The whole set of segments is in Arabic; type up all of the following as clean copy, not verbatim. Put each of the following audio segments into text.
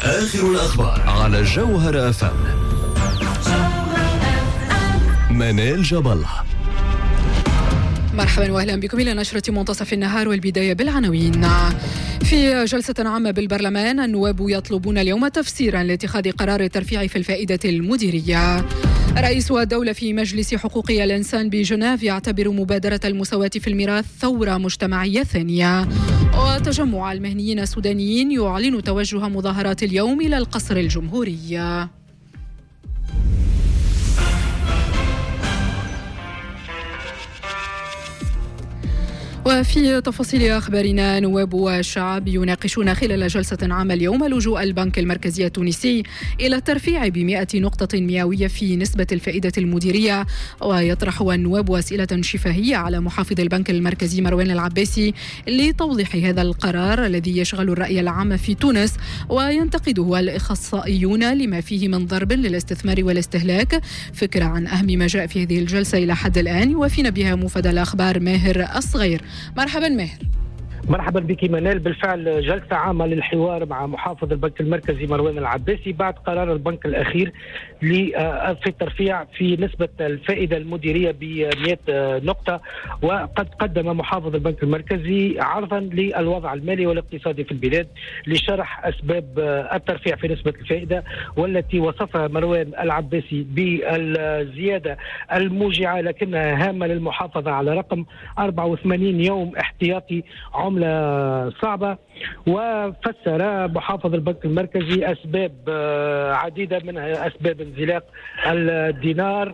آخر الأخبار على جوهر FM. منال جبل. مرحبا واهلا بكم الى نشرة منتصف النهار، والبداية بالعناوين. في جلسة عامة بالبرلمان، النواب يطلبون اليوم تفسيرا لاتخاذ قرار الترفيع في الفائدة المديرية. رئيس الدولة في مجلس حقوق الإنسان بجنيف يعتبر مبادرة المساواة في الميراث ثورة مجتمعية ثانية. وتجمع المهنيين السودانيين يعلن توجه مظاهرات اليوم إلى القصر الجمهوري. وفي تفاصيل أخبارنا، نواب والشعب يناقشون خلال جلسة عامة اليوم لجوء البنك المركزي التونسي إلى الترفيع ب100 نقطة مئوية في نسبة الفائدة المديرية. ويطرح النواب أسئلة شفهية على محافظ البنك المركزي مروان العباسي لتوضيح هذا القرار الذي يشغل الرأي العام في تونس، وينتقده الإخصائيون لما فيه من ضرب للاستثمار والاستهلاك. فكرة عن أهم ما جاء في هذه الجلسة إلى حد الآن، وفينا بها مفاد الأخبار ماهر الصغير. مرحبا ماهر. مرحبا بك منال. بالفعل جلسة عامة للحوار مع محافظ البنك المركزي مروان العباسي بعد قرار البنك الأخير في الترفيع في نسبة الفائدة المديرية ب100 نقطة. وقد قدم محافظ البنك المركزي عرضا للوضع المالي والاقتصادي في البلاد لشرح أسباب الترفيع في نسبة الفائدة، والتي وصفها مروان العباسي بالزيادة الموجعة لكنها هامة للمحافظة على رقم 84 يوم احتياطي عملة صعبة. وفسر محافظ البنك المركزي أسباب عديدة، منها أسباب انزلاق الدينار،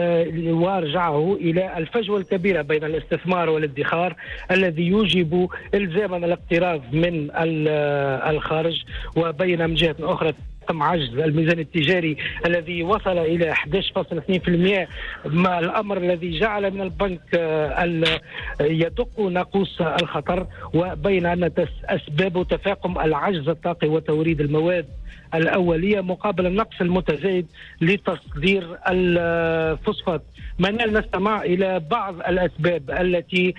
ورجعه إلى الفجوة الكبيرة بين الاستثمار والادخار الذي يوجب إلزاما الاقتراض من الخارج. وبين من جهة أخرى عجز الميزان التجاري الذي وصل إلى 11.2%، ما الأمر الذي جعل من البنك يدق ناقوس الخطر. وبين أن أسباب تفاقم العجز الطاقي وتوريد المواد الأولية مقابل النقص المتزايد لتصدير الفوسفات. منال نستمع إلى بعض الأسباب التي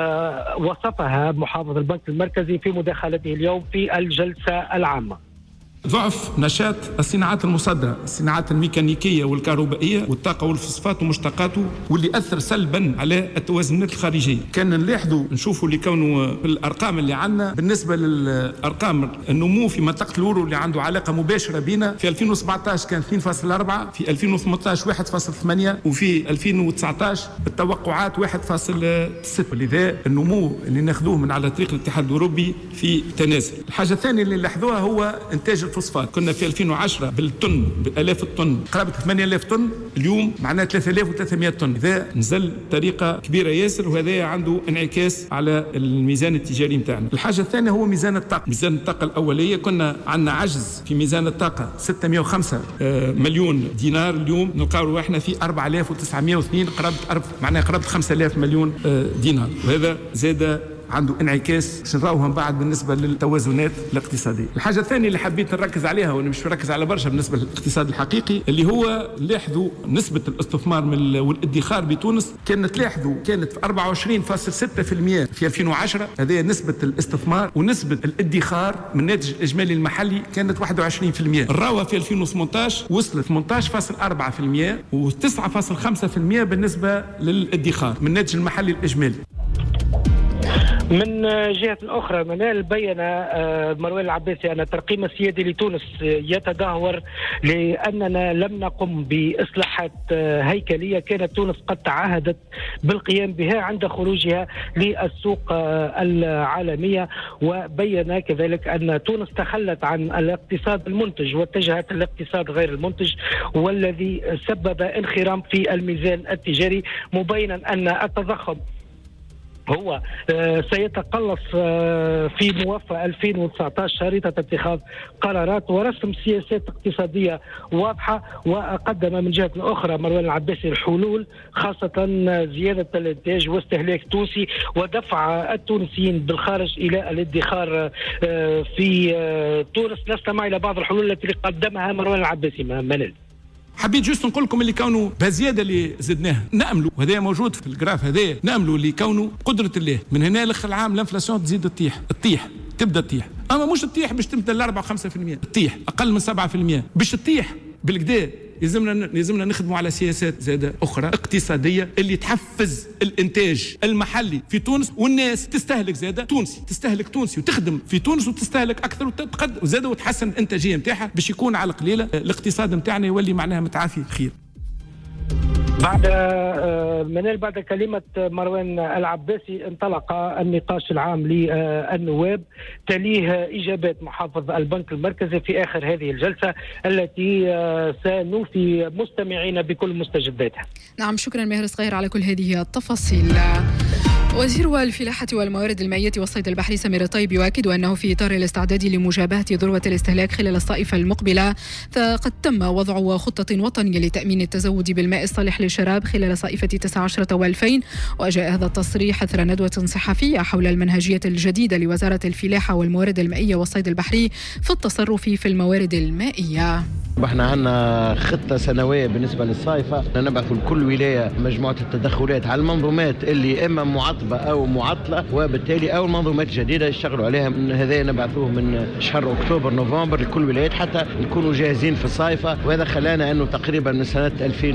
وصفها محافظ البنك المركزي في مداخلته اليوم في الجلسة العامة. ضعف نشاط الصناعات المصدرة، الصناعات الميكانيكية والكهربائية والطاقة والفوسفات ومشتقاته، واللي أثر سلبا على التوازنات الخارجية. كان نلاحظوا نشوفوا لكونه الأرقام اللي عندنا بالنسبة للأرقام النمو في منطقة اليورو اللي عنده علاقة مباشرة بينا، في 2017 كان 2.4، في 2018 1.8، وفي 2019 التوقعات 1.6. لذا النمو اللي ناخذوه من على طريق الاتحاد الأوروبي في تنازل. الحاجة الثانية اللي لاحظوها هو إنتاج الفوسفات. كنا في 2010 بالطن بآلاف الطن قرابة 8000 طن، اليوم معنا 3300 طن. إذا نزل طريقة كبيرة ياسر، وهذا عنده انعكاس على الميزان التجاري متاعنا. الحاجة الثانية هو ميزان الطاقة. ميزان الطاقة الأولية كنا عندنا عجز في ميزان الطاقة 605 مليون دينار، اليوم نلقاو احنا في 4902 قرابة 5000 مليون دينار، وهذا زاد عنده انعكاس باش نراوها من بعد بالنسبه للتوازنات الاقتصاديه. الحاجه الثانيه اللي حبيت نركز عليها، وانا مش مركز على برشا بالنسبه للاقتصاد الحقيقي، اللي هو لاحظوا نسبه الاستثمار والادخار بتونس. كانت في 24.6% في 2010، هذه نسبه الاستثمار، ونسبه الادخار من الناتج الاجمالي المحلي كانت 21%. الراوه في 2018 وصلت 18.4% و9.5% بالنسبه للادخار من الناتج المحلي الاجمالي. من جهة أخرى منال بين مروان العباسي أن الترقيم السيادي لتونس يتدهور لأننا لم نقم بإصلاحات هيكلية كانت تونس قد تعهدت بالقيام بها عند خروجها للسوق العالمية. وبين كذلك أن تونس تخلت عن الاقتصاد المنتج واتجهت للاقتصاد غير المنتج، والذي سبب انخرام في الميزان التجاري، مبينا أن التضخم هو سيتقلص في موافقة 2019 شريطة اتخاذ قرارات ورسم سياسات اقتصادية واضحة. وقدم من جهة أخرى مروان العباسي الحلول، خاصة زيادة الانتاج واستهلاك توسي ودفع التونسيين بالخارج إلى الادخار في تونس. نستمع إلى بعض الحلول التي قدمها مروان العباسي. منال حبيت جوست نقول لكم اللي كونه بزياده اللي زدناها ناملوا، وهذا موجود في الجراف هذا، ناملوا اللي كونه قدره الله من هنا لاخر العام الانفلاسيون تزيد تطيح تبدا تطيح. اما مش تطيح باش تمثل 4 5%، تطيح اقل من 7%. باش تطيح بالكدا يلزمنا نخدموا على سياسات زادة أخرى اقتصادية اللي تحفز الإنتاج المحلي في تونس، والناس تستهلك زادة تونسي، تستهلك تونسي وتخدم في تونس وتستهلك أكثر وتقدم زادة وتحسن الإنتاجية متاعها باش يكون على قليلة الاقتصاد متاعنا يولي معناها متعافي خير. بعد كلمة مروان العباسي انطلق النقاش العام للنواب، تليه إجابات محافظ البنك المركزي في آخر هذه الجلسة التي سنوفي مستمعين بكل مستجداتها. نعم، شكرا ماهر صغير على كل هذه التفاصيل. وزير الفلاحة والموارد المائية والصيد البحري سمير الطيب يؤكد أنه في إطار الاستعداد لمجابهة ذروة الاستهلاك خلال الصيف المقبلة، فقد تم وضع خطة وطنية لتأمين التزود بالماء الصالح للشراب خلال صيفة 19 و2000. وجاء هذا التصريح أثر ندوة صحفية حول المنهجية الجديدة لوزارة الفلاحة والموارد المائية والصيد البحري في التصرف في الموارد المائية. احنا عندنا خطة سنوية بالنسبة للصيفة، نبعث لكل ولاية مجموعة التدخلات على المنظومات اللي إما معطبة أو معطلة، وبالتالي أو المنظومات الجديدة يشتغلوا عليها. من هذا نبعثوه من شهر أكتوبر نوفمبر لكل ولايات حتى نكونوا جاهزين في الصيفة. وهذا خلانا أنه تقريبا من سنة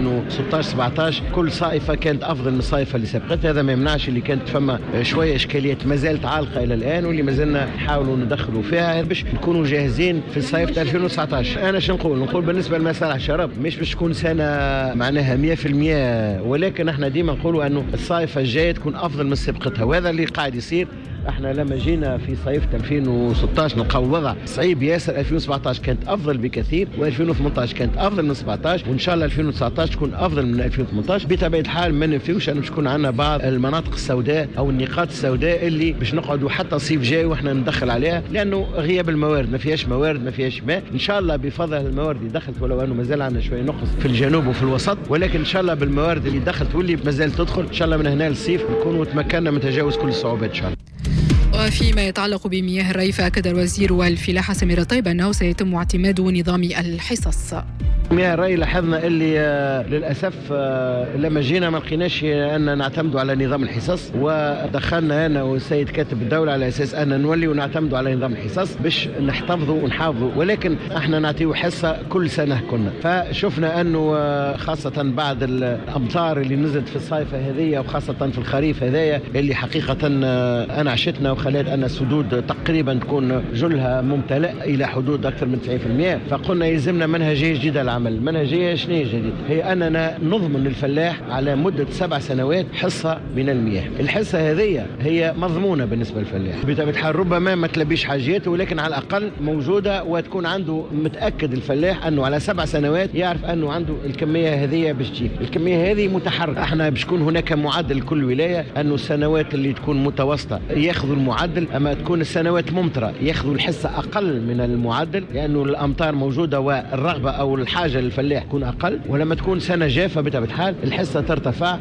2016-17 كل صيفة كانت أفضل من الصيفة اللي سبقتها. هذا ما يمنعش اللي كانت فما شوية إشكاليات ما زالت عالقة إلى الآن، واللي ما زلنا نحاولوا ندخلوا فيها باش نكونوا جاهزين في صيفة 2019. أنا شو نقول بالنسبة لمسألة الشراب، مش باش تكون سنة معناها 100%، ولكن احنا ديما نقولوا أنه الصيفة الجاية تكون أفضل من سابقتها، وهذا اللي قاعد يصير. احنا لما جينا في صيف 2016 نلقاو وضع صعيب ياسر. 2017 كانت افضل بكثير، و2018 كانت افضل من 17، وان شاء الله 2019 تكون افضل من 2018. بطبيعه الحال ما ننفيوش انه باش تكون عندنا بعض المناطق السوداء او النقاط السوداء اللي باش نقعدوا حتى الصيف جاي واحنا ندخل عليها، لانه غياب الموارد، ما فيهاش موارد، ما فيهاش ماء. ان شاء الله بفضل الموارد اللي دخلت، ولو انه مازال عندنا شويه نقص في الجنوب وفي الوسط، ولكن ان شاء الله بالموارد اللي دخلت واللي مازال تدخل ان شاء الله من هنا للصيف نكونوا تمكنا من تجاوز كل الصعوبات ان شاء الله. وفيما يتعلق بمياه الري، فأكد الوزير والفلاحة سمير الطيب أنه سيتم اعتماد نظام الحصص. مياه الري لاحظنا اللي للأسف لما جينا ما لقيناش أن نعتمدوا على نظام الحصص، ودخلنا أنا والسيد كاتب الدولة على أساس أن نولي ونعتمدوا على نظام الحصص باش نحتفظوا ونحافظوا، ولكن احنا نعطيو حصة كل سنة كنا. فشفنا أنه خاصة بعد الأمطار اللي نزلت في الصيفة هذه وخاصة في الخريف هذايا اللي حقيقة أنعشتنا وخلت أن السدود تقريبا تكون جلها ممتلئ إلى حدود أكثر من 90%، فقلنا يلزمنا منهجية جديدة للعمل. المنهجية شنو هي جديدة؟ هي أننا نضمن للفلاح على مدة 7 سنوات حصة من المياه. الحصة هذه هي مضمونة بالنسبة للفلاح، بطبيعة الحال ربما ما تلبيش حاجاته، ولكن على الأقل موجودة وتكون عنده متأكد الفلاح أنه على 7 سنوات يعرف أنه عنده الكمية هذه باش تجيب. الكمية هذه متحركة، احنا باش يكون هناك معدل لكل ولاية، أنه السنوات اللي تكون متوسطة ياخذوا المعدل، أما تكون السنوات ممطرة ياخذوا الحصة أقل من المعدل، لأنه الأمطار موجودة والرغبة أو الحاجة للفلاح تكون أقل. ولما تكون سنة جافة بطبيعة الحال الحصة ترتفع.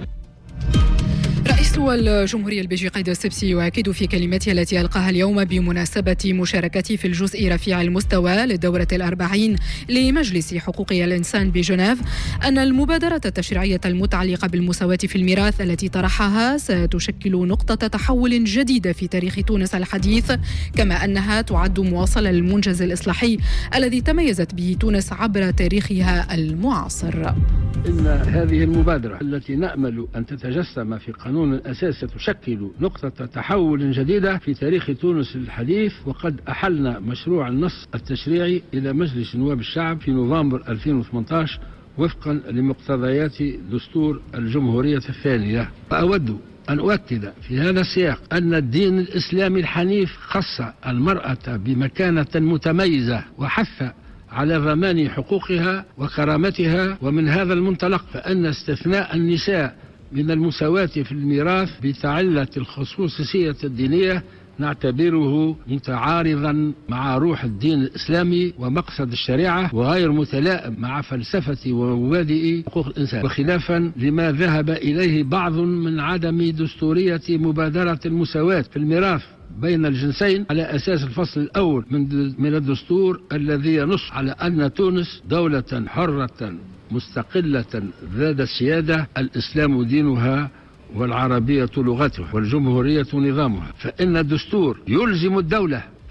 رئيس الجمهورية البيجي قايد السبسي يؤكد في كلمته التي ألقاها اليوم بمناسبة مشاركته في الجزء رفيع المستوى للدورة 40 لمجلس حقوق الإنسان بجنيف أن المبادرة التشريعية المتعلقة بالمساواة في الميراث التي طرحها ستشكل نقطة تحول جديدة في تاريخ تونس الحديث، كما أنها تعد مواصلة للمنجز الإصلاحي الذي تميزت به تونس عبر تاريخها المعاصر. إن هذه المبادرة التي نأمل أن تتجسم في قانون الأساس تشكل نقطة تحول جديدة في تاريخ تونس الحديث، وقد أحلنا مشروع النص التشريعي إلى مجلس نواب الشعب في نوفمبر 2018 وفقا لمقتضيات دستور الجمهورية الثانية. وأود أن أؤكد في هذا السياق أن الدين الإسلامي الحنيف خص المرأة بمكانة متميزة وحث على ضمان حقوقها وكرامتها، ومن هذا المنطلق فإن استثناء النساء من المساواة في الميراث بتعلة الخصوصية الدينية نعتبره متعارضا مع روح الدين الإسلامي ومقصد الشريعة، وغير متلائم مع فلسفة ومبادئ حقوق الإنسان، وخلافا لما ذهب إليه بعض من عدم دستورية مبادرة المساواة في الميراث بين الجنسين على أساس الفصل الأول من الدستور الذي ينص على أن تونس دولة حرة مستقلة ذات السيادة، الإسلام دينها والعربية لغتها والجمهورية نظامها. فإن الدستور يلزم الدولة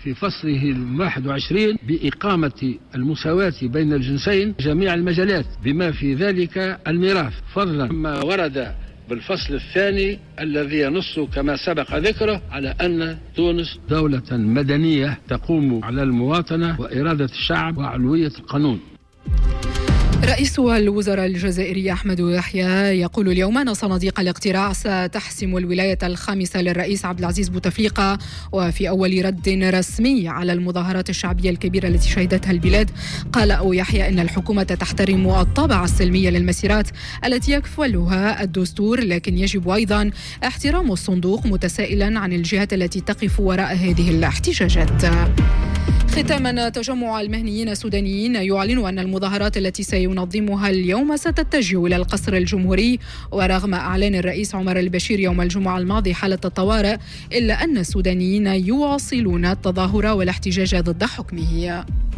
في فصله 21 بإقامة المساواة بين الجنسين جميع المجالات بما في ذلك الميراث، فضلا ما ورد بالفصل الثاني الذي ينص كما سبق ذكره على أن تونس دولة مدنية تقوم على المواطنة وإرادة الشعب وعلوية القانون. رئيس الوزراء الجزائري أحمد يحيى يقول اليوم أن صناديق الاقتراع ستحسم الولاية الخامسة للرئيس عبد العزيز بوتفليقة، وفي أول رد رسمي على المظاهرات الشعبية الكبيرة التي شهدتها البلاد قال يحيى أن الحكومة تحترم الطابع السلمي للمسيرات التي يكفلها الدستور، لكن يجب أيضا احترام الصندوق، متسائلا عن الجهات التي تقف وراء هذه الاحتجاجات. ختاما، تجمع المهنيين السودانيين يعلن أن المظاهرات التي سينظمها اليوم ستتجه إلى القصر الجمهوري، ورغم إعلان الرئيس عمر البشير يوم الجمعة الماضي حالة الطوارئ إلا أن السودانيين يواصلون التظاهر والاحتجاج ضد حكمه.